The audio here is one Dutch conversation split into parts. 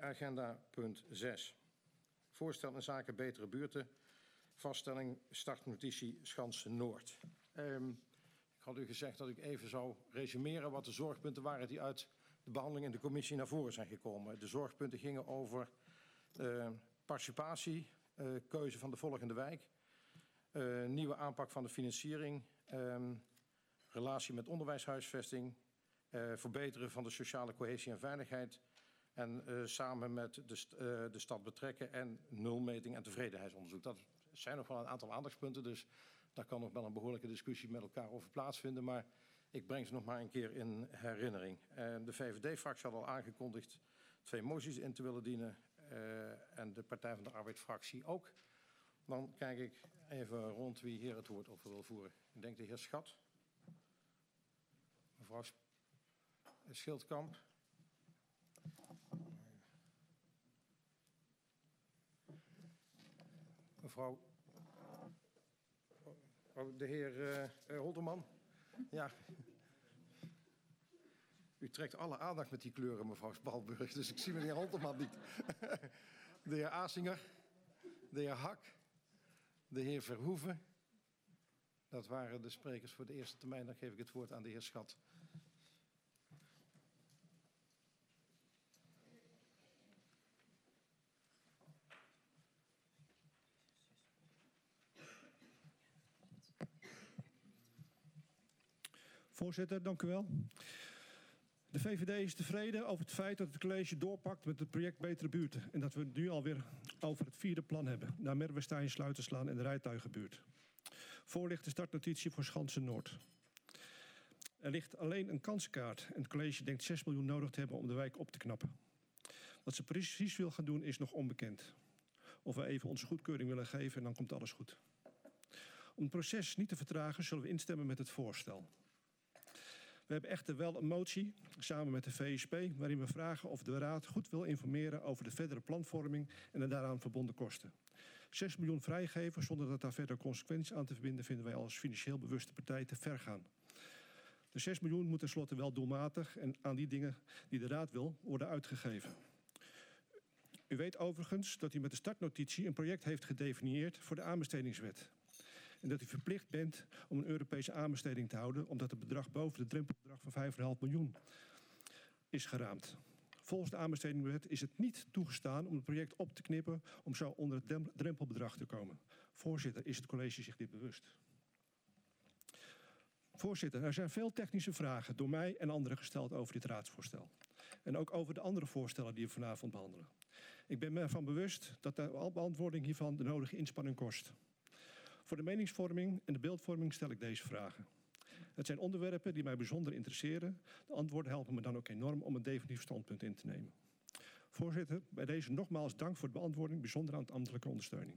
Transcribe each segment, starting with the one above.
agenda punt 6. Voorstel in zaken betere buurten. Vaststelling startnotitie Schansen Noord. Ik had u gezegd dat ik even zou resumeren wat de zorgpunten waren die uit de behandeling in de commissie naar voren zijn gekomen. De zorgpunten gingen over participatie, keuze van de volgende wijk, nieuwe aanpak van de financiering, relatie met onderwijshuisvesting, verbeteren van de sociale cohesie en veiligheid en samen met de stad betrekken en nulmeting en tevredenheidsonderzoek. Dat zijn nog wel een aantal aandachtspunten, dus daar kan nog wel een behoorlijke discussie met elkaar over plaatsvinden, maar ik breng ze nog maar een keer in herinnering. De VVD-fractie had al aangekondigd 2 moties in te willen dienen en de Partij van de Arbeid-fractie ook. Dan kijk ik even rond wie hier het woord over wil voeren. Ik denk de heer Schat. Mevrouw Schildkamp. Mevrouw. De heer Holterman. Ja. U trekt alle aandacht met die kleuren, mevrouw Spalburg. Dus ik zie meneer Holterman niet. De heer Asinger. De heer Hak. De heer Verhoeven. Dat waren de sprekers voor de eerste termijn. Dan geef ik het woord aan de heer Schat. Voorzitter, dank u wel. De VVD is tevreden over het feit dat het college doorpakt met het project Betere Buurten. En dat we het nu alweer over het 4e plan hebben. Naar Merwestein, Sluiterslaan en de Rijtuigenbuurt. Voor ligt de startnotitie voor Schansen Noord. Er ligt alleen een kansenkaart en het college denkt 6 miljoen nodig te hebben om de wijk op te knappen. Wat ze precies wil gaan doen is nog onbekend. Of we even onze goedkeuring willen geven en dan komt alles goed. Om het proces niet te vertragen zullen we instemmen met het voorstel. We hebben echter wel een motie, samen met de VSP, waarin we vragen of de Raad goed wil informeren over de verdere planvorming en de daaraan verbonden kosten. 6 miljoen vrijgeven zonder dat daar verder consequenties aan te verbinden vinden wij als financieel bewuste partij te ver gaan. De 6 miljoen moet tenslotte wel doelmatig en aan die dingen die de Raad wil worden uitgegeven. U weet overigens dat u met de startnotitie een project heeft gedefinieerd voor de aanbestedingswet. En dat u verplicht bent om een Europese aanbesteding te houden, omdat het bedrag boven het drempelbedrag van 5,5 miljoen is geraamd. Volgens de aanbestedingswet is het niet toegestaan om het project op te knippen om zo onder het drempelbedrag te komen. Voorzitter, is het college zich dit bewust? Voorzitter, er zijn veel technische vragen door mij en anderen gesteld over dit raadsvoorstel. En ook over de andere voorstellen die we vanavond behandelen. Ik ben me ervan bewust dat de beantwoording hiervan de nodige inspanning kost. Voor de meningsvorming en de beeldvorming stel ik deze vragen. Het zijn onderwerpen die mij bijzonder interesseren. De antwoorden helpen me dan ook enorm om een definitief standpunt in te nemen. Voorzitter, bij deze nogmaals dank voor de beantwoording, bijzonder aan de ambtelijke ondersteuning.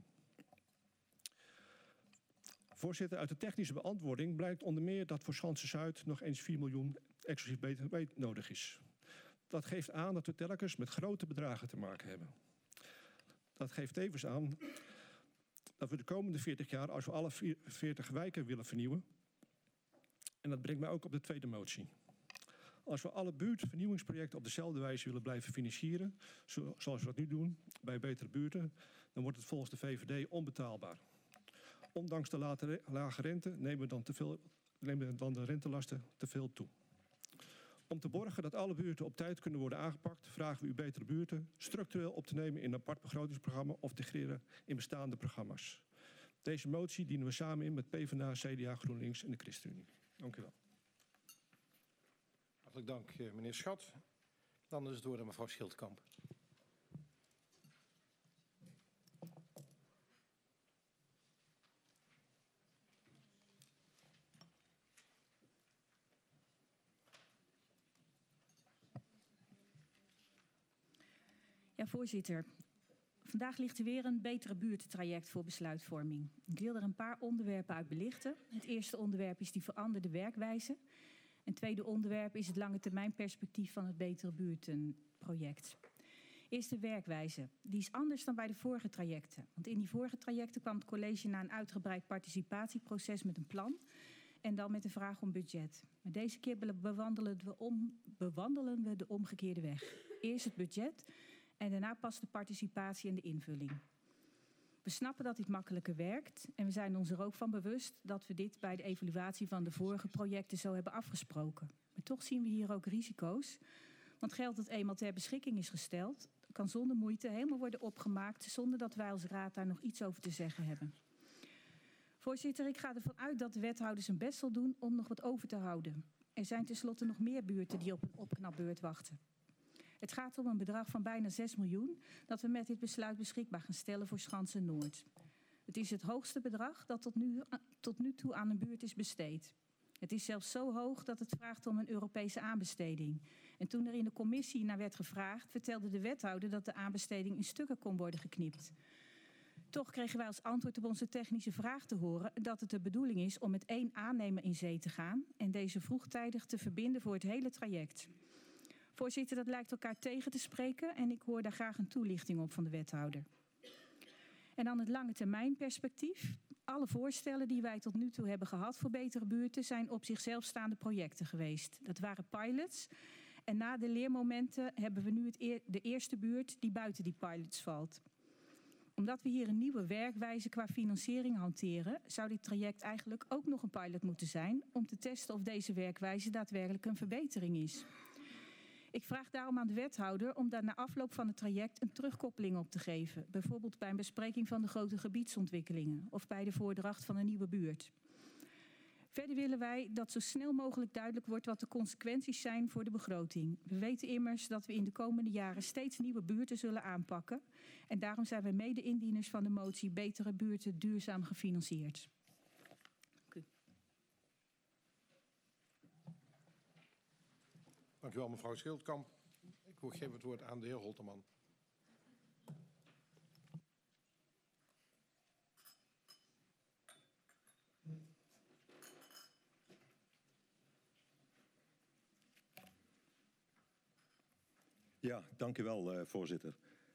Voorzitter, uit de technische beantwoording blijkt onder meer dat voor Schansen Zuid nog eens 4 miljoen exclusief BTW nodig is. Dat geeft aan dat we telkens met grote bedragen te maken hebben. Dat geeft tevens aan dat we de komende 40 jaar, als we alle 40 wijken willen vernieuwen. En dat brengt mij ook op de tweede motie. Als we alle buurtvernieuwingsprojecten op dezelfde wijze willen blijven financieren, zoals we dat nu doen bij Betere Buurten, dan wordt het volgens de VVD onbetaalbaar. Ondanks de lage rente nemen dan de rentelasten te veel toe. Om te borgen dat alle buurten op tijd kunnen worden aangepakt, vragen we u Betere Buurten structureel op te nemen in een apart begrotingsprogramma of te integreren in bestaande programma's. Deze motie dienen we samen in met PvdA, CDA, GroenLinks en de ChristenUnie. Dank u wel. Hartelijk dank, meneer Schat. Dan is het woord aan mevrouw Schildkamp. Ja, voorzitter. Vandaag ligt er weer een Betere Buurten-traject voor besluitvorming. Ik wil er een paar onderwerpen uit belichten. Het eerste onderwerp is die veranderde werkwijze. Het tweede onderwerp is het lange termijn perspectief van het Betere Buurten-project. Eerst de werkwijze. Die is anders dan bij de vorige trajecten. Want in die vorige trajecten kwam het college na een uitgebreid participatieproces met een plan. En dan met de vraag om budget. Maar deze keer bewandelen we de omgekeerde weg. Eerst het budget En daarna pas de participatie en de invulling. We snappen dat dit makkelijker werkt en we zijn ons er ook van bewust dat we dit bij de evaluatie van de vorige projecten zo hebben afgesproken. Maar toch zien we hier ook risico's, want geld dat eenmaal ter beschikking is gesteld, kan zonder moeite helemaal worden opgemaakt zonder dat wij als raad daar nog iets over te zeggen hebben. Voorzitter, ik ga ervan uit dat de wethouder zijn best zal doen om nog wat over te houden. Er zijn tenslotte nog meer buurten die op een opknapbeurt wachten. Het gaat om een bedrag van bijna 6 miljoen dat we met dit besluit beschikbaar gaan stellen voor Schansen Noord. Het is het hoogste bedrag dat tot nu toe aan een buurt is besteed. Het is zelfs zo hoog dat het vraagt om een Europese aanbesteding. En toen er in de commissie naar werd gevraagd, vertelde de wethouder dat de aanbesteding in stukken kon worden geknipt. Toch kregen wij als antwoord op onze technische vraag te horen dat het de bedoeling is om met 1 aannemer in zee te gaan en deze vroegtijdig te verbinden voor het hele traject. Voorzitter, dat lijkt elkaar tegen te spreken en ik hoor daar graag een toelichting op van de wethouder. En dan het lange termijn perspectief. Alle voorstellen die wij tot nu toe hebben gehad voor betere buurten zijn op zichzelf staande projecten geweest. Dat waren pilots en na de leermomenten hebben we nu de eerste buurt die buiten die pilots valt. Omdat we hier een nieuwe werkwijze qua financiering hanteren, zou dit traject eigenlijk ook nog een pilot moeten zijn om te testen of deze werkwijze daadwerkelijk een verbetering is. Ik vraag daarom aan de wethouder om daar na afloop van het traject een terugkoppeling op te geven. Bijvoorbeeld bij een bespreking van de grote gebiedsontwikkelingen of bij de voordracht van een nieuwe buurt. Verder willen wij dat zo snel mogelijk duidelijk wordt wat de consequenties zijn voor de begroting. We weten immers dat we in de komende jaren steeds nieuwe buurten zullen aanpakken. En daarom zijn wij mede-indieners van de motie Betere Buurten duurzaam gefinancierd. Dank u wel, mevrouw Schildkamp. Ik geef het woord aan de heer Holterman. Ja, dank u wel, voorzitter.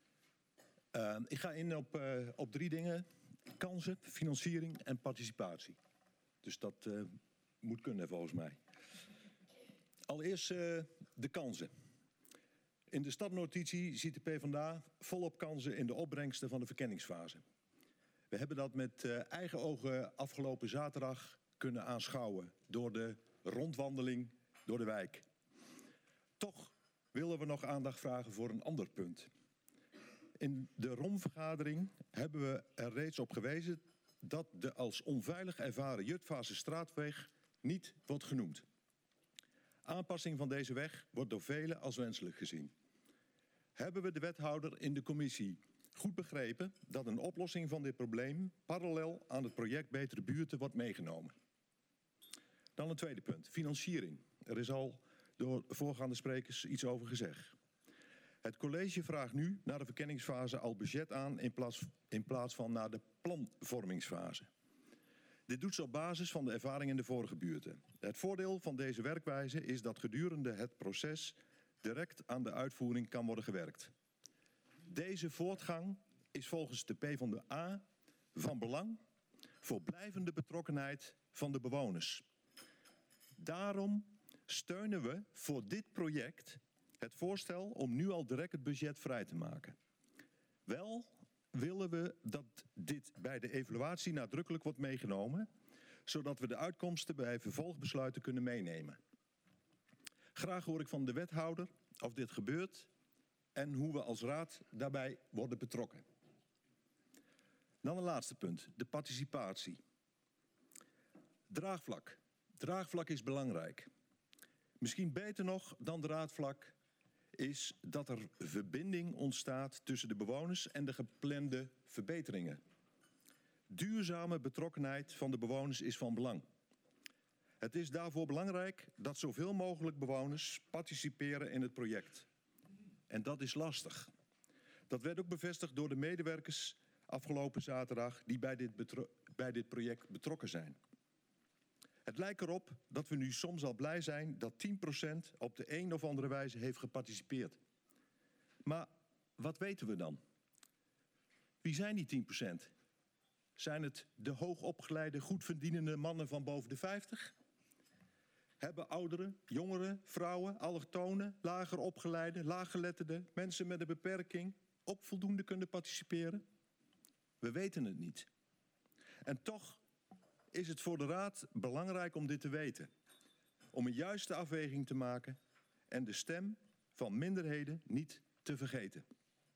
Ik ga in op 3 dingen. Kansen, financiering en participatie. Dus dat moet kunnen volgens mij. Allereerst de kansen. In de stadnotitie ziet de PvdA volop kansen in de opbrengsten van de verkenningsfase. We hebben dat met eigen ogen afgelopen zaterdag kunnen aanschouwen door de rondwandeling door de wijk. Toch willen we nog aandacht vragen voor een ander punt. In de ROM-vergadering hebben we er reeds op gewezen dat de als onveilig ervaren Jutphaanse straatweg niet wordt genoemd. Aanpassing van deze weg wordt door velen als wenselijk gezien. Hebben we de wethouder in de commissie goed begrepen dat een oplossing van dit probleem parallel aan het project Betere Buurten wordt meegenomen? Dan een tweede punt, financiering. Er is al door voorgaande sprekers iets over gezegd. Het college vraagt nu naar de verkenningsfase al budget aan in plaats van naar de planvormingsfase. Dit doet ze op basis van de ervaring in de vorige buurten. Het voordeel van deze werkwijze is dat gedurende het proces direct aan de uitvoering kan worden gewerkt. Deze voortgang is volgens de PvdA van belang voor blijvende betrokkenheid van de bewoners. Daarom steunen we voor dit project het voorstel om nu al direct het budget vrij te maken. Wel willen we dat dit bij de evaluatie nadrukkelijk wordt meegenomen, zodat we de uitkomsten bij vervolgbesluiten kunnen meenemen. Graag hoor ik van de wethouder of dit gebeurt en hoe we als raad daarbij worden betrokken. Dan een laatste punt, de participatie. Draagvlak. Draagvlak is belangrijk. Misschien beter nog dan draagvlak is dat er verbinding ontstaat tussen de bewoners en de geplande verbeteringen. Duurzame betrokkenheid van de bewoners is van belang. Het is daarvoor belangrijk dat zoveel mogelijk bewoners participeren in het project. En dat is lastig. Dat werd ook bevestigd door de medewerkers afgelopen zaterdag die bij dit project betrokken zijn. Het lijkt erop dat we nu soms al blij zijn dat 10% op de een of andere wijze heeft geparticipeerd. Maar wat weten we dan? Wie zijn die 10%? Zijn het de hoogopgeleide, goedverdienende mannen van boven de 50? Hebben ouderen, jongeren, vrouwen, allochtonen, lager opgeleide, laaggeletterden, mensen met een beperking, ook voldoende kunnen participeren? We weten het niet. En toch is het voor de Raad belangrijk om dit te weten. Om een juiste afweging te maken en de stem van minderheden niet te vergeten.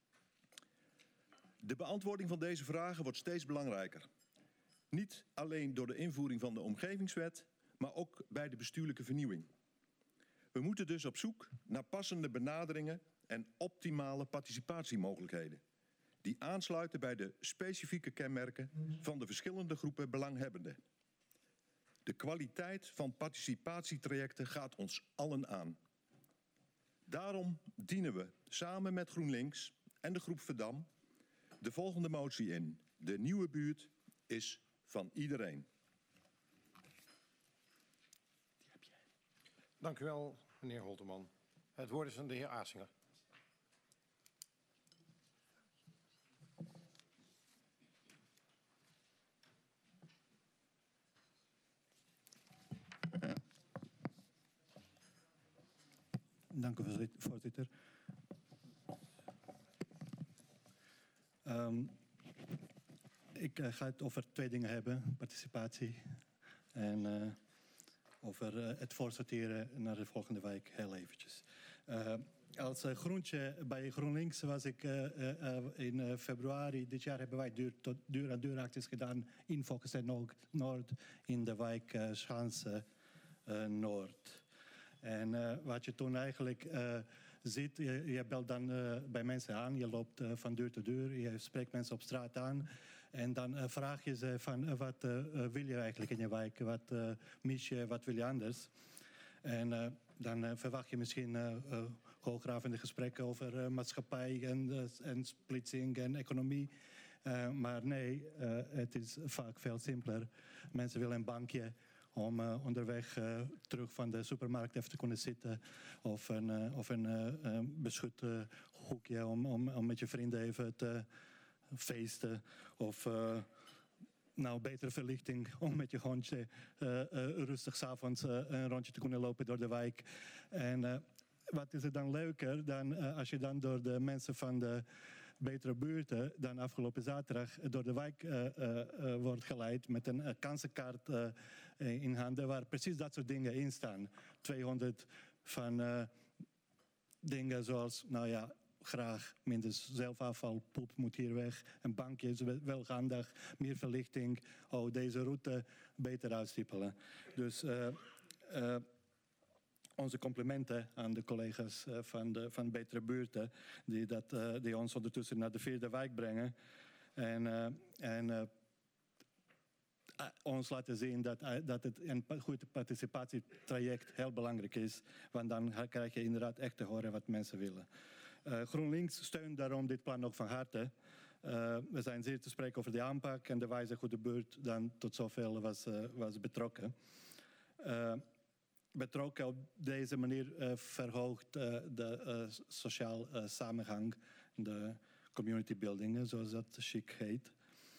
De beantwoording van deze vragen wordt steeds belangrijker. Niet alleen door de invoering van de omgevingswet, maar ook bij de bestuurlijke vernieuwing. We moeten dus op zoek naar passende benaderingen en optimale participatiemogelijkheden, die aansluiten bij de specifieke kenmerken van de verschillende groepen belanghebbenden. De kwaliteit van participatietrajecten gaat ons allen aan. Daarom dienen we samen met GroenLinks en de groep Verdam de volgende motie in. De nieuwe buurt is van iedereen. Dank u wel, meneer Holterman. Het woord is aan de heer Aasinger. Dank u, voorzitter. Ik ga het over twee dingen hebben. Participatie en over het voorsorteren naar de volgende wijk heel eventjes. Als groentje bij GroenLinks was ik in februari dit jaar hebben wij deur-aan-deur acties gedaan in Focus en Noord in de wijk Schanze Noord. En wat je toen eigenlijk ziet, je belt dan bij mensen aan, je loopt van deur tot deur, je spreekt mensen op straat aan. En dan vraag je ze van wat wil je eigenlijk in je wijk, wat mis je, wat wil je anders. En dan verwacht je misschien hoogdravende gesprekken over maatschappij en splitsing en economie. Maar nee, het is vaak veel simpeler. Mensen willen een bankje om onderweg terug van de supermarkt even te kunnen zitten. Of een beschut hoekje om met je vrienden even te feesten. Of betere verlichting om met je hondje rustig 's avonds een rondje te kunnen lopen door de wijk. En wat is er dan leuker dan als je dan door de mensen van de betere buurten dan afgelopen zaterdag door de wijk wordt geleid met een kansenkaart in handen waar precies dat soort dingen in staan. 200 van dingen zoals, graag minder zelfafval, poep moet hier weg, een bankje is wel handig, meer verlichting, deze route beter uitstippelen. Dus onze complimenten aan de collega's van Betere Buurten die ons ondertussen naar de 4e wijk brengen. En ons laten zien dat het een goed participatietraject heel belangrijk is. Want dan krijg je inderdaad echt te horen wat mensen willen. GroenLinks steunt daarom dit plan ook van harte. We zijn zeer te spreken over de aanpak en de wijze hoe de buurt dan tot zoveel was betrokken. Betrokken op deze manier verhoogt de sociaal samenhang, de community building, zoals dat chic heet.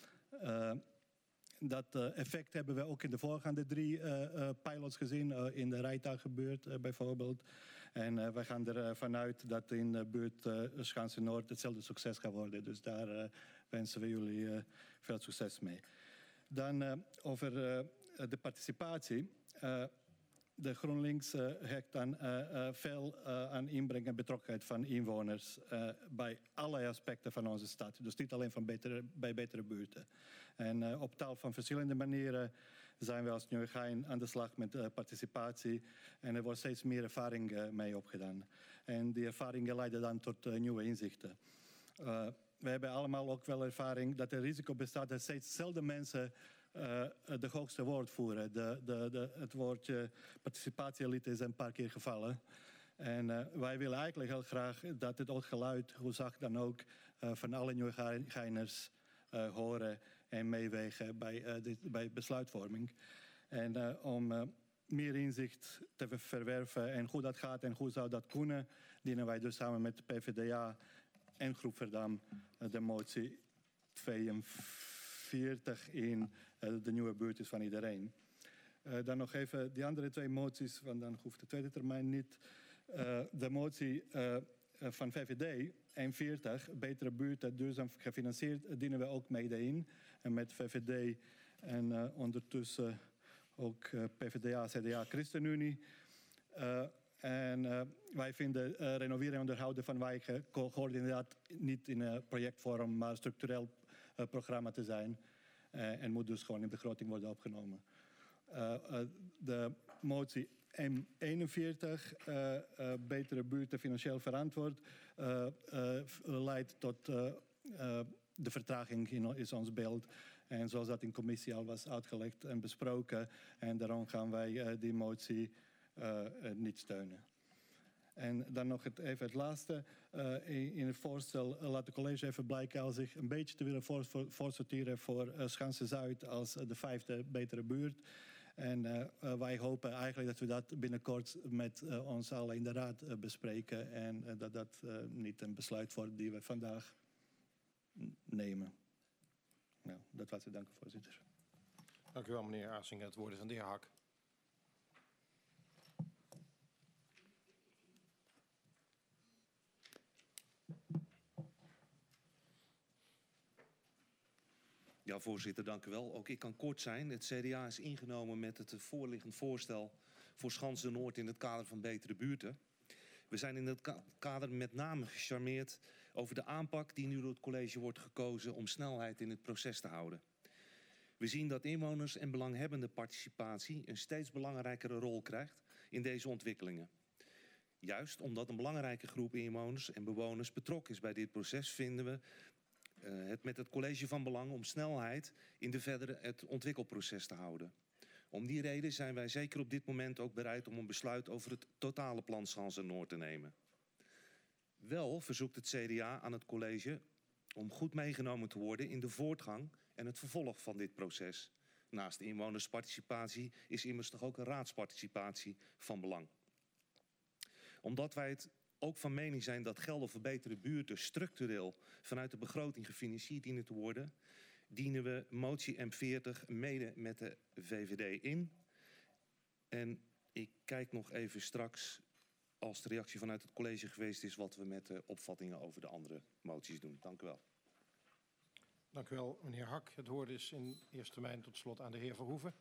Dat effect hebben we ook in de voorgaande 3 pilots gezien, in de Rijtuigenbuurt bijvoorbeeld. En wij gaan ervan uit dat in de buurt Schanze Noord hetzelfde succes gaat worden. Dus daar wensen we jullie veel succes mee. Dan over de participatie. De GroenLinks hecht dan veel aan inbreng en betrokkenheid van inwoners bij allerlei aspecten van onze stad. Dus niet alleen bij betere buurten. En op tal van verschillende manieren zijn we als Nieuwegein aan de slag met participatie. En er wordt steeds meer ervaring mee opgedaan. En die ervaringen leiden dan tot nieuwe inzichten. We hebben allemaal ook wel ervaring dat er risico bestaat dat steeds dezelfde mensen de hoogste woord voeren. Het woordje participatieelite is een paar keer gevallen. En wij willen eigenlijk heel graag dat het ook geluid, hoe zacht dan ook, van alle Nieuwegeiners horen en meewegen bij besluitvorming. En om meer inzicht te verwerven en hoe dat gaat en hoe zou dat kunnen, dienen wij dus samen met de PvdA en Groep Verdam de motie 42 in de nieuwe buurt is van iedereen. Dan nog even die andere 2 moties, want dan hoeft de tweede termijn niet. De motie van VVD 41, Betere Buurten, duurzaam gefinancierd, dienen we ook mede in. En met VVD en ondertussen ook PvdA, CDA, ChristenUnie. Wij vinden renoveren en onderhouden van wijken hoort inderdaad niet in projectvorm, maar structureel programma te zijn. En moet dus gewoon in begroting worden opgenomen. De motie M41, Betere Buurten financieel verantwoord, leidt tot de vertraging is ons beeld. En zoals dat in commissie al was uitgelegd en besproken. En daarom gaan wij die motie niet steunen. En dan nog even het laatste. In het voorstel laat de college even blijken al zich een beetje te willen voorsorteren voor Schansen-Zuid als de 5e betere buurt. En wij hopen eigenlijk dat we dat binnenkort met ons allen in de raad bespreken. En dat niet een besluit wordt die we vandaag nemen. Nou, dat was het. Dank u, voorzitter. Dank u wel, meneer Asing. Het woord is aan de heer Hak. Ja, voorzitter, dank u wel. Ook ik kan kort zijn. Het CDA is ingenomen met het voorliggend voorstel voor Schansen-Noord in het kader van betere buurten. We zijn in het kader met name gecharmeerd over de aanpak die nu door het college wordt gekozen om snelheid in het proces te houden. We zien dat inwoners en belanghebbende participatie een steeds belangrijkere rol krijgt in deze ontwikkelingen. Juist omdat een belangrijke groep inwoners en bewoners betrokken is bij dit proces, vinden we het met het college van belang om snelheid in het ontwikkelproces te houden. Om die reden zijn wij zeker op dit moment ook bereid om een besluit over het totale plan Schansen-Noord te nemen. Wel verzoekt het CDA aan het college om goed meegenomen te worden in de voortgang en het vervolg van dit proces. Naast inwonersparticipatie is immers toch ook een raadsparticipatie van belang. Omdat wij het ook van mening zijn dat gelden voor betere buurten structureel vanuit de begroting gefinancierd dienen te worden, dienen we motie M40 mede met de VVD in. En ik kijk nog even straks, als de reactie vanuit het college geweest is, wat we met de opvattingen over de andere moties doen. Dank u wel. Dank u wel, meneer Hak. Het woord is in eerste termijn tot slot aan de heer Verhoeven.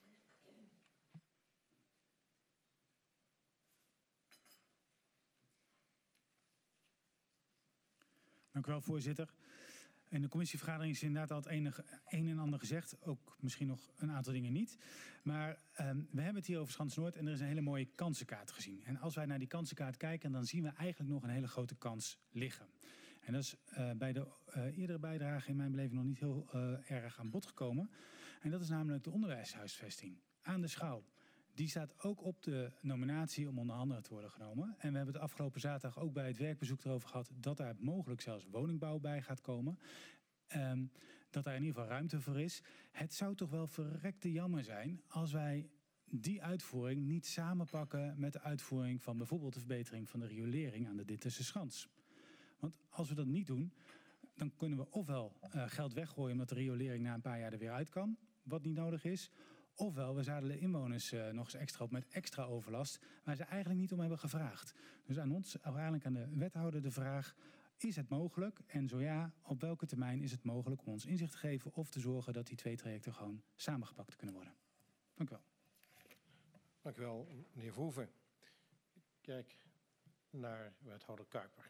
Dank u wel, voorzitter. In de commissievergadering is inderdaad al het een en ander gezegd. Ook misschien nog een aantal dingen niet. Maar we hebben het hier over Schansen-Noord en er is een hele mooie kansenkaart gezien. En als wij naar die kansenkaart kijken, dan zien we eigenlijk nog een hele grote kans liggen. En dat is bij de eerdere bijdrage in mijn beleving nog niet heel erg aan bod gekomen. En dat is namelijk de onderwijshuisvesting aan de Schouw. Die staat ook op de nominatie om onder andere te worden genomen. En we hebben het afgelopen zaterdag ook bij het werkbezoek erover gehad dat daar mogelijk zelfs woningbouw bij gaat komen. Dat daar in ieder geval ruimte voor is. Het zou toch wel verrekte jammer zijn als wij die uitvoering niet samenpakken met de uitvoering van bijvoorbeeld de verbetering van de riolering aan de Ditterse Schans. Want als we dat niet doen, dan kunnen we ofwel geld weggooien omdat de riolering na een paar jaar er weer uit kan, wat niet nodig is. Ofwel, we zadelen inwoners nog eens extra op met extra overlast, waar ze eigenlijk niet om hebben gevraagd. Dus aan ons, eigenlijk aan de wethouder de vraag, is het mogelijk? En zo ja, op welke termijn is het mogelijk om ons inzicht te geven of te zorgen dat die twee trajecten gewoon samengepakt kunnen worden? Dank u wel. Dank u wel, meneer Verhoeven. Ik kijk naar wethouder Kuiper.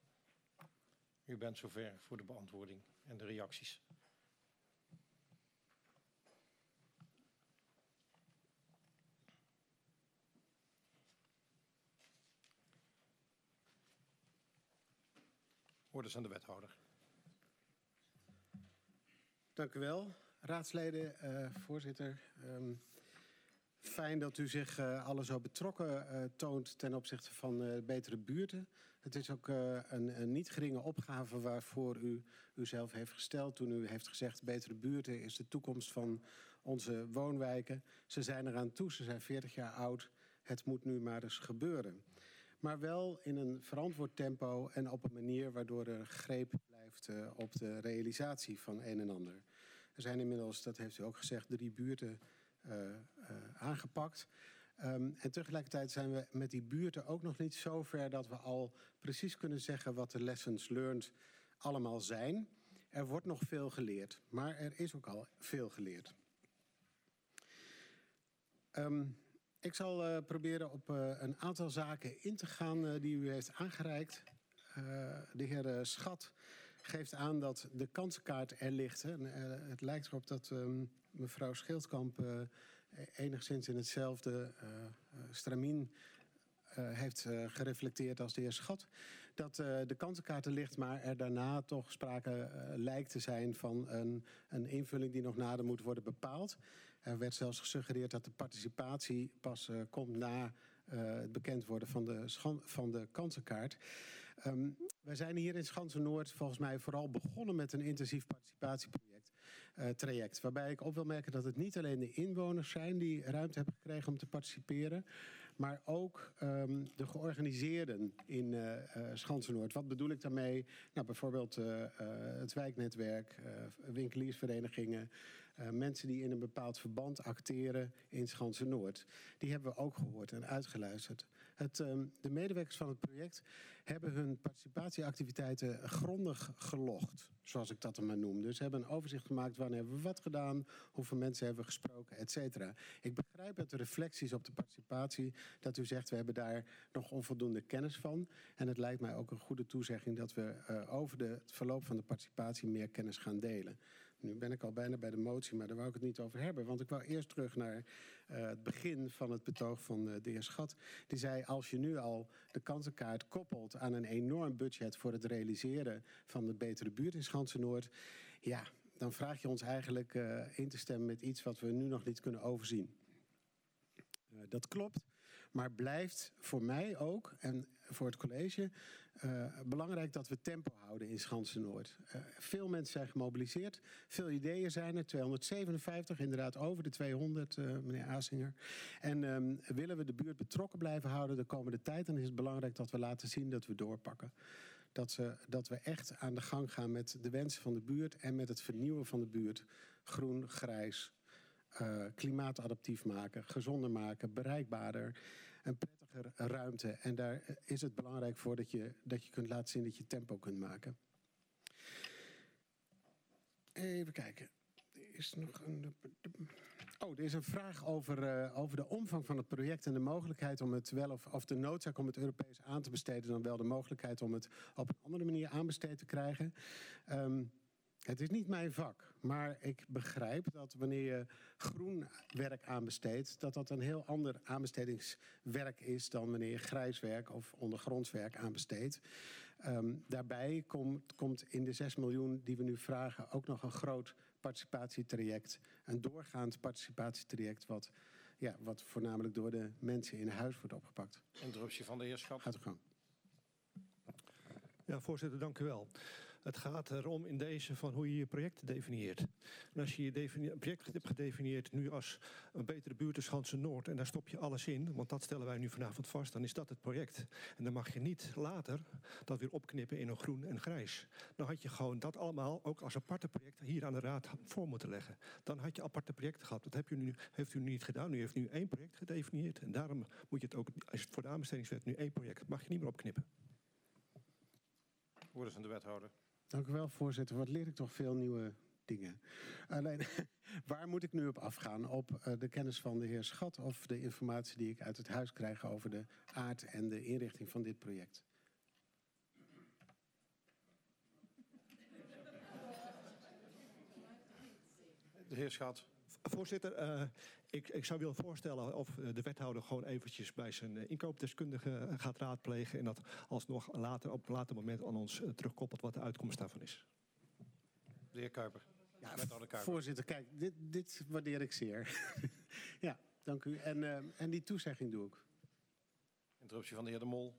U bent zover voor de beantwoording en de reacties. Woord is aan de wethouder. Dank u wel, raadsleden, voorzitter. Fijn dat u zich alle zo betrokken toont ten opzichte van betere buurten. Het is ook een niet geringe opgave waarvoor u uzelf heeft gesteld toen u heeft gezegd betere buurten is de toekomst van onze woonwijken. Ze zijn eraan toe, ze zijn 40 jaar oud. Het moet nu maar eens gebeuren. Maar wel in een verantwoord tempo en op een manier waardoor er greep blijft op de realisatie van een en ander. Er zijn inmiddels, dat heeft u ook gezegd, 3 buurten aangepakt. En tegelijkertijd zijn we met die buurten ook nog niet zo ver dat we al precies kunnen zeggen wat de lessons learned allemaal zijn. Er wordt nog veel geleerd, maar er is ook al veel geleerd. Ik zal proberen op een aantal zaken in te gaan die u heeft aangereikt. De heer Schat geeft aan dat de kansenkaart er ligt. Hè. Het lijkt erop dat mevrouw Schildkamp enigszins in hetzelfde stramien heeft gereflecteerd als de heer Schat. Dat de kansenkaart er ligt, maar er daarna toch sprake lijkt te zijn van een invulling die nog nader moet worden bepaald. Er werd zelfs gesuggereerd dat de participatie pas komt na het bekend worden van de kansenkaart. Wij zijn hier in Schansen-Noord volgens mij vooral begonnen met een intensief participatietraject. Waarbij ik op wil merken dat het niet alleen de inwoners zijn die ruimte hebben gekregen om te participeren, maar ook de georganiseerden in Schansen-Noord. Wat bedoel ik daarmee? Nou, bijvoorbeeld het wijknetwerk, winkeliersverenigingen, mensen die in een bepaald verband acteren in Schansen-Noord. Die hebben we ook gehoord en uitgeluisterd. De medewerkers van het project hebben hun participatieactiviteiten grondig gelogd, zoals ik dat dan maar noem. Dus ze hebben een overzicht gemaakt wanneer hebben we wat gedaan, hoeveel mensen hebben we gesproken, et cetera. Ik begrijp uit de reflecties op de participatie dat u zegt we hebben daar nog onvoldoende kennis van. En het lijkt mij ook een goede toezegging dat we over het verloop van de participatie meer kennis gaan delen. Nu ben ik al bijna bij de motie, maar daar wou ik het niet over hebben. Want ik wou eerst terug naar het begin van het betoog van de heer Schat. Die zei, als je nu al de kansenkaart koppelt aan een enorm budget voor het realiseren van de betere buurt in Schansen-Noord, ja, dan vraag je ons eigenlijk in te stemmen met iets wat we nu nog niet kunnen overzien. Dat klopt, maar blijft voor mij ook en voor het college belangrijk dat we tempo houden in Schansen-Noord. Veel mensen zijn gemobiliseerd, veel ideeën zijn er, 257, inderdaad over de 200, meneer Asinger. En willen we de buurt betrokken blijven houden de komende tijd, dan is het belangrijk dat we laten zien dat we doorpakken. Dat we echt aan de gang gaan met de wensen van de buurt en met het vernieuwen van de buurt. Groen, grijs, klimaatadaptief maken, gezonder maken, bereikbaarder, een prettiger ruimte. En daar is het belangrijk voor dat je kunt laten zien dat je tempo kunt maken. Even kijken. Er is nog een... er is een vraag over de omvang van het project en de mogelijkheid om het wel of de noodzaak om het Europees aan te besteden, dan wel de mogelijkheid om het op een andere manier aanbesteed te krijgen. Het is niet mijn vak, maar ik begrijp dat wanneer je groen werk aanbesteedt, dat een heel ander aanbestedingswerk is dan wanneer je grijs werk of ondergronds werk aanbesteedt. Daarbij komt in de 6 miljoen die we nu vragen ook nog een groot participatietraject. Een doorgaand participatietraject wat voornamelijk door de mensen in huis wordt opgepakt. Interruptie van de heer Schat. Gaat uw gang. Ja, voorzitter, dank u wel. Het gaat erom in deze van hoe je je project definieert. En als je je project hebt gedefinieerd nu als een betere buurt in Schansen-Noord en daar stop je alles in, want dat stellen wij nu vanavond vast, dan is dat het project. En dan mag je niet later dat weer opknippen in een groen en grijs. Dan had je gewoon dat allemaal ook als aparte project hier aan de raad voor moeten leggen. Dan had je aparte projecten gehad. Dat heeft u nu niet gedaan. U heeft nu 1 project gedefinieerd. En daarom moet je het ook, als het voor de aanbestedingswet nu 1 project, dat mag je niet meer opknippen. Woorden van de wethouder. Dank u wel, voorzitter. Wat leer ik toch veel nieuwe dingen. Alleen, waar moet ik nu op afgaan? Op de kennis van de heer Schat of de informatie die ik uit het huis krijg over de aard en de inrichting van dit project? De heer Schat. Voorzitter, ik zou willen voorstellen of de wethouder gewoon eventjes bij zijn inkoopdeskundige gaat raadplegen en dat alsnog later, op een later moment aan ons terugkoppelt wat de uitkomst daarvan is. De heer Kuiper. Ja, voorzitter, kijk, dit waardeer ik zeer. Ja, dank u. En die toezegging doe ik. Interruptie van de heer De Mol.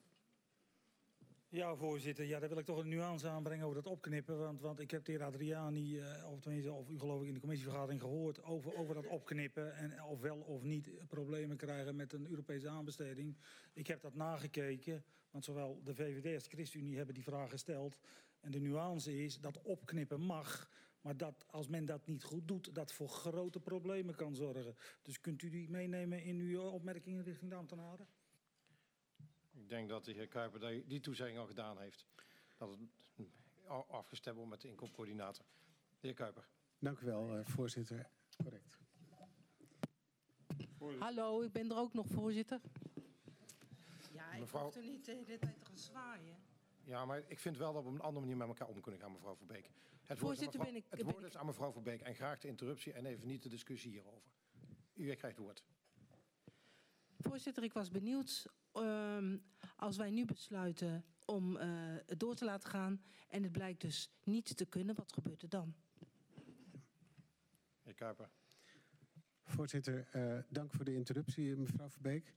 Ja, voorzitter. Ja, daar wil ik toch een nuance aanbrengen over dat opknippen. Want ik heb de heer Adriani, of u geloof ik in de commissievergadering gehoord, over dat opknippen. En of wel of niet problemen krijgen met een Europese aanbesteding. Ik heb dat nagekeken, want zowel de VVD als de ChristenUnie hebben die vraag gesteld. En de nuance is dat opknippen mag, Maar dat als men dat niet goed doet, dat voor grote problemen kan zorgen. Dus kunt u die meenemen in uw opmerkingen richting de ambtenaren? Ik denk dat de heer Kuiper die toezegging al gedaan heeft. Dat het afgestemd wordt met de inkoopcoördinator. De heer Kuiper. Dank u wel, voorzitter. Correct. Hallo, ik ben er ook nog, voorzitter. Ja, ik Mevrouw- hoef er niet de hele tijd te gaan zwaaien. Ja, maar ik vind wel dat we op een andere manier met elkaar om kunnen gaan, mevrouw Verbeek. Het Voorzitter, woord is aan mevrouw Verbeek. En graag de interruptie en even niet de discussie hierover. U krijgt het woord. Voorzitter, ik was benieuwd als wij nu besluiten om het door te laten gaan en het blijkt dus niet te kunnen, wat gebeurt er dan? Heer Kuiper. Voorzitter, dank voor de interruptie, mevrouw Verbeek.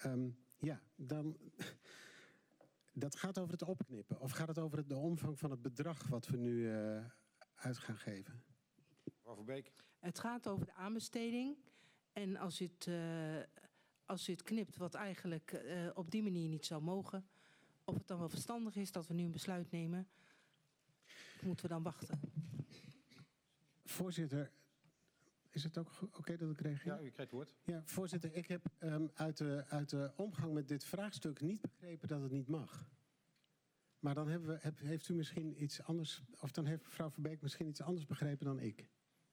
Dat gaat over het opknippen. Of gaat het over de omvang van het bedrag wat we nu uit gaan geven? Mevrouw Verbeek. Het gaat over de aanbesteding. En als u het knipt, wat eigenlijk op die manier niet zou mogen, of het dan wel verstandig is dat we nu een besluit nemen, moeten we dan wachten. Voorzitter, is het ook oké dat ik reageer? Ja, u krijgt het woord. Ja, voorzitter, ik heb uit de omgang met dit vraagstuk niet begrepen dat het niet mag. Maar dan heeft u misschien iets anders, of dan heeft mevrouw Verbeek misschien iets anders begrepen dan ik.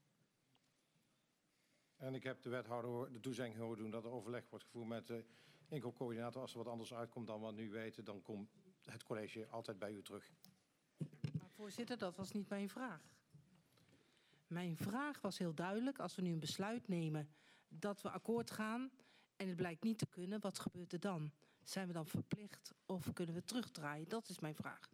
En ik heb de wethouder de toezegging horen doen dat er overleg wordt gevoerd met de inkoopcoördinator. Als er wat anders uitkomt dan wat we nu weten, dan komt het college altijd bij u terug. Maar voorzitter, dat was niet mijn vraag. Mijn vraag was heel duidelijk. Als we nu een besluit nemen dat we akkoord gaan en het blijkt niet te kunnen, wat gebeurt er dan? Zijn we dan verplicht of kunnen we terugdraaien? Dat is mijn vraag.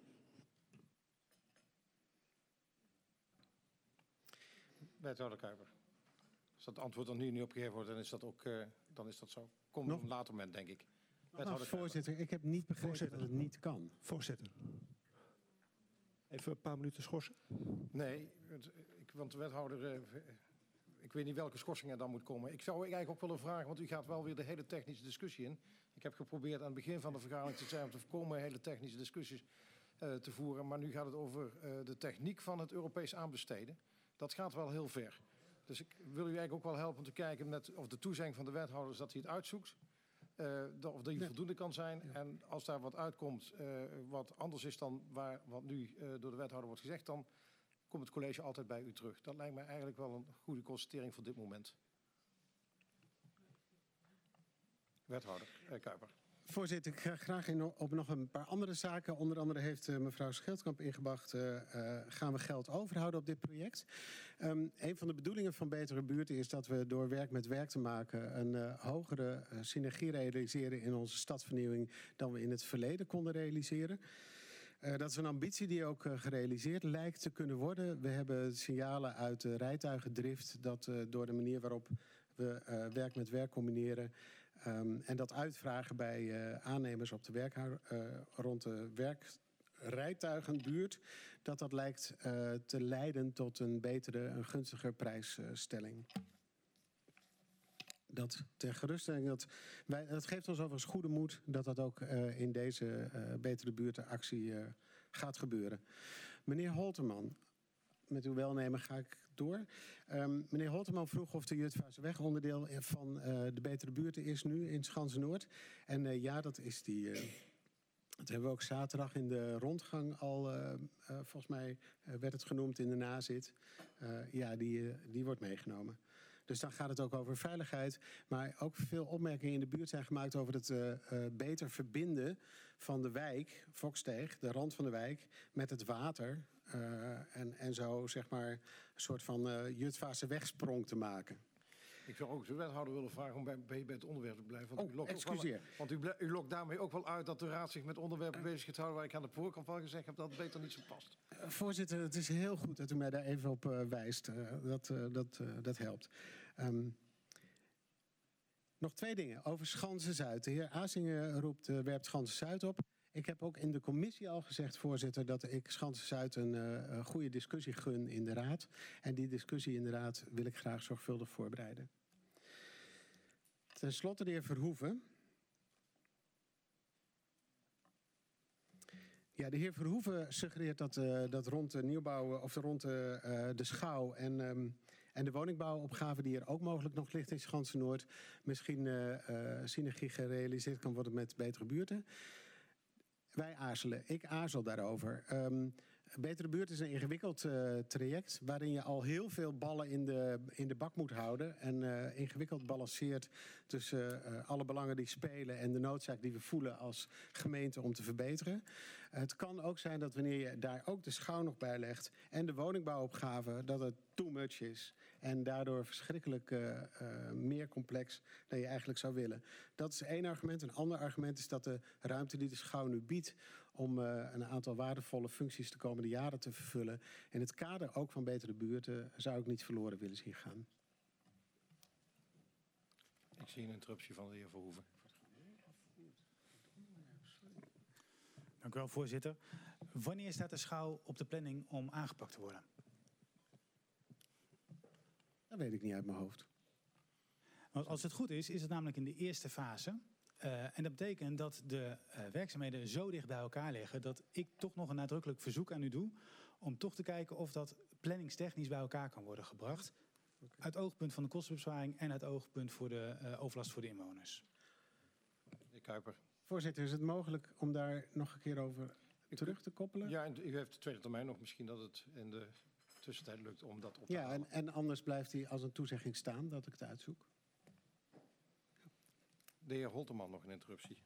Wethouder Kuiper. Als dat antwoord dan nu niet opgegeven wordt, dan is dat zo. Komt op een later moment, denk ik. Voorzitter, ik heb niet begrepen dat het niet kan. Voorzitter. Even een paar minuten schorsen. Nee, want de wethouder, ik weet niet welke schorsing er dan moet komen. Ik zou eigenlijk ook willen vragen, want u gaat wel weer de hele technische discussie in. Ik heb geprobeerd aan het begin van de vergadering te zeggen om te voorkomen hele technische discussies te voeren. Maar nu gaat het over de techniek van het Europees aanbesteden. Dat gaat wel heel ver. Dus ik wil u eigenlijk ook wel helpen om te kijken of de toezegging van de wethouders dat hij het uitzoekt. Of die voldoende kan zijn. Ja. En als daar wat uitkomt wat anders is dan wat nu door de wethouder wordt gezegd, dan komt het college altijd bij u terug. Dat lijkt mij eigenlijk wel een goede constatering voor dit moment. Wethouder Kuiper. Voorzitter, ik ga graag op nog een paar andere zaken. Onder andere heeft mevrouw Schildkamp ingebracht, gaan we geld overhouden op dit project. Een van de bedoelingen van Betere Buurten is dat we door werk met werk te maken een hogere synergie realiseren in onze stadsvernieuwing dan we in het verleden konden realiseren. Dat is een ambitie die ook gerealiseerd lijkt te kunnen worden. We hebben signalen uit de rijtuigendrift dat door de manier waarop we werk met werk combineren en dat uitvragen bij aannemers op de rond de rijtuigenbuurt, dat lijkt te leiden tot een betere, een gunstiger prijsstelling. Dat ter geruststelling, dat geeft ons overigens goede moed dat dat ook in deze Betere Buurtenactie gaat gebeuren. Meneer Holterman, met uw welnemen ga ik door. Meneer Holterman vroeg of de Jutphaserweg onderdeel van de Betere Buurten is nu in Schanze-Noord. En ja, dat is die. Dat hebben we ook zaterdag in de rondgang al, volgens mij werd het genoemd in de nazit. Ja, die wordt meegenomen. Dus dan gaat het ook over veiligheid. Maar ook veel opmerkingen in de buurt zijn gemaakt over het beter verbinden van de wijk, Foksteeg, de rand van de wijk, met het water. En zo zeg maar een soort van Jutphaserwegsprong te maken. Ik zou ook de wethouder willen vragen om bij het onderwerp te blijven. Want excuseer. Want u lokt daarmee ook wel uit dat de raad zich met onderwerpen bezig gaat houden waar ik aan de voorkant van gezegd heb dat het beter niet zo past. Voorzitter, het is heel goed dat u mij daar even op wijst. Dat helpt. Nog twee dingen over Schanze-Zuid. De heer Azingen werpt Schanze-Zuid op. Ik heb ook in de commissie al gezegd, voorzitter, dat ik Schanze-Zuid een goede discussie gun in de raad. En die discussie in de raad wil ik graag zorgvuldig voorbereiden. Ten slotte de heer Verhoeven. Ja, de heer Verhoeven suggereert dat rond de nieuwbouw of rond de schouw en de woningbouwopgave die er ook mogelijk nog ligt in Schansen-Noord misschien synergie gerealiseerd kan worden met betere buurten. Wij aarzelen. Ik aarzel daarover. Betere buurt is een ingewikkeld traject waarin je al heel veel ballen in de bak moet houden en ingewikkeld balanceert tussen alle belangen die spelen en de noodzaak die we voelen als gemeente om te verbeteren. Het kan ook zijn dat wanneer je daar ook de schouw nog bij legt en de woningbouwopgave, dat het too much is en daardoor verschrikkelijk meer complex dan je eigenlijk zou willen. Dat is één argument. Een ander argument is dat de ruimte die de schouw nu biedt om een aantal waardevolle functies de komende jaren te vervullen. In het kader ook van betere buurten zou ik niet verloren willen zien gaan. Ik zie een interruptie van de heer Verhoeven. Dank u wel, voorzitter. Wanneer staat de schouw op de planning om aangepakt te worden? Dat weet ik niet uit mijn hoofd. Want als het goed is, is het namelijk in de eerste fase. En dat betekent dat de werkzaamheden zo dicht bij elkaar liggen dat ik toch nog een nadrukkelijk verzoek aan u doe om toch te kijken of dat planningstechnisch bij elkaar kan worden gebracht. Okay. Uit oogpunt van de kostenbesparing en uit oogpunt voor de overlast voor de inwoners. De Kuiper. Voorzitter, is het mogelijk om daar nog een keer over terug te koppelen? Ja, en u heeft de tweede termijn nog. Misschien dat het in de tussentijd lukt om dat op te halen. Ja, en anders blijft hij als een toezegging staan dat ik het uitzoek. De heer Holterman, nog een interruptie.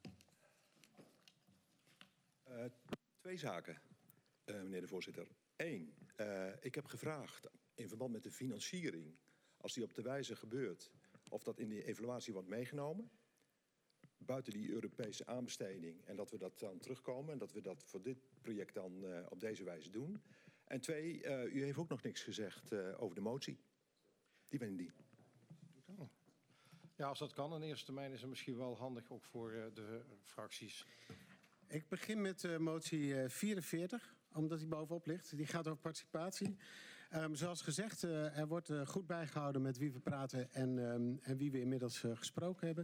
Twee zaken, meneer de voorzitter. Eén, ik heb gevraagd in verband met de financiering, als die op de wijze gebeurt, of dat in de evaluatie wordt meegenomen. Buiten die Europese aanbesteding en dat we dat dan terugkomen en dat we dat voor dit project dan op deze wijze doen. En twee, u heeft ook nog niks gezegd over de motie. Die ben indien. Ja, als dat kan in eerste termijn is het misschien wel handig ook voor de fracties. Ik begin met motie 44, omdat die bovenop ligt. Die gaat over participatie. Zoals gezegd, er wordt goed bijgehouden met wie we praten en wie we inmiddels gesproken hebben.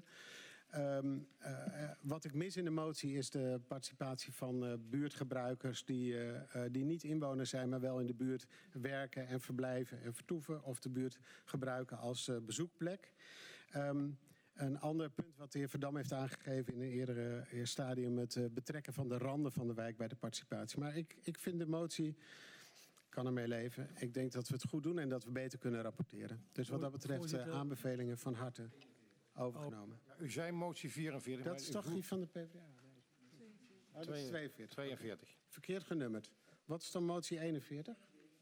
Wat ik mis in de motie is de participatie van buurtgebruikers die niet inwoners zijn, maar wel in de buurt werken en verblijven en vertoeven of de buurt gebruiken als bezoekplek. Een ander punt wat de heer Verdam heeft aangegeven in een eerdere stadium, het betrekken van de randen van de wijk bij de participatie. Maar ik vind de motie, kan ermee leven. Ik denk dat we het goed doen en dat we beter kunnen rapporteren. Dus wat dat betreft aanbevelingen van harte overgenomen. Ja, u zei motie 44. Dat is toch die van de PvdA? Oh, dat is 42. Verkeerd genummerd. Wat is dan motie 41?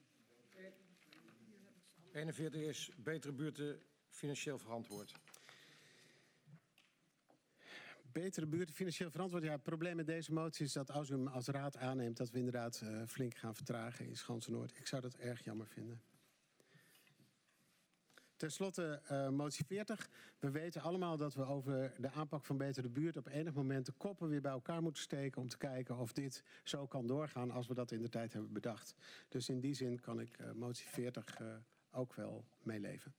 41 is betere buurten financieel verantwoord. Betere buurten financieel verantwoord. Ja, het probleem met deze motie is dat als u hem als raad aanneemt, dat we inderdaad flink gaan vertragen in Schansen-Noord. Ik zou dat erg jammer vinden. Ten slotte motie 40. We weten allemaal dat we over de aanpak van betere buurt op enig moment de koppen weer bij elkaar moeten steken om te kijken of dit zo kan doorgaan als we dat in de tijd hebben bedacht. Dus in die zin kan ik motie 40 ook wel meeleven.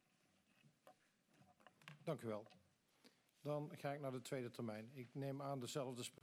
Dank u wel. Dan ga ik naar de tweede termijn. Ik neem aan dezelfde